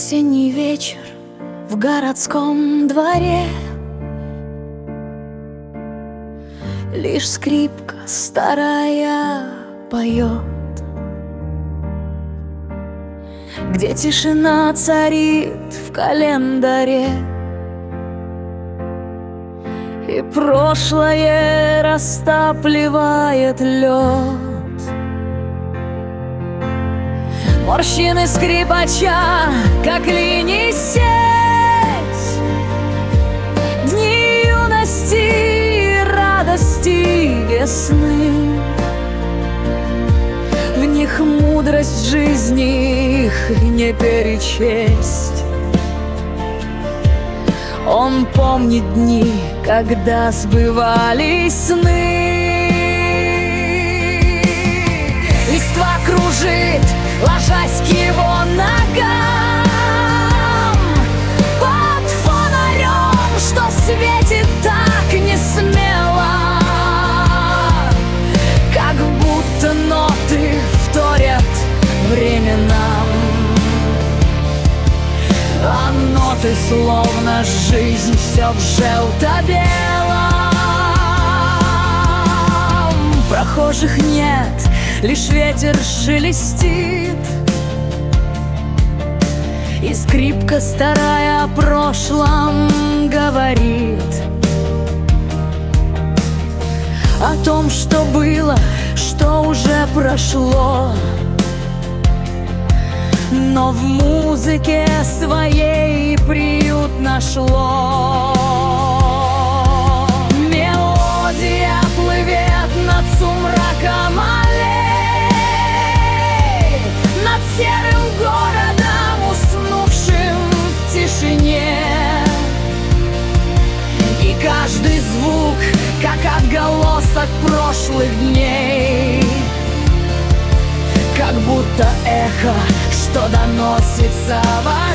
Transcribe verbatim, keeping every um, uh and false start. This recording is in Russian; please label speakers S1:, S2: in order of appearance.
S1: Осенний вечер в городском дворе, лишь скрипка старая поет, где тишина царит в календаре, и прошлое растапливает лед. Морщины скрипача, как линии сеть, дни юности и радости весны. В них мудрость жизни, их не перечесть. Он помнит дни, когда сбывались сны. Листва кружит, ложась к его ногам, под фонарем, что светит так не смело, как будто ноты вторят временам, а ноты словно жизнь все в желто-белом. Прохожих нет, лишь ветер шелестит, и скрипка старая о прошлом говорит, о том, что было, что уже прошло, но в музыке своей приют нашло. Мелодия плывет над сумраком аллей, над серым городом, уснувшим в тишине. И каждый звук, как отголосок прошлых дней, как будто эхо, что доносится во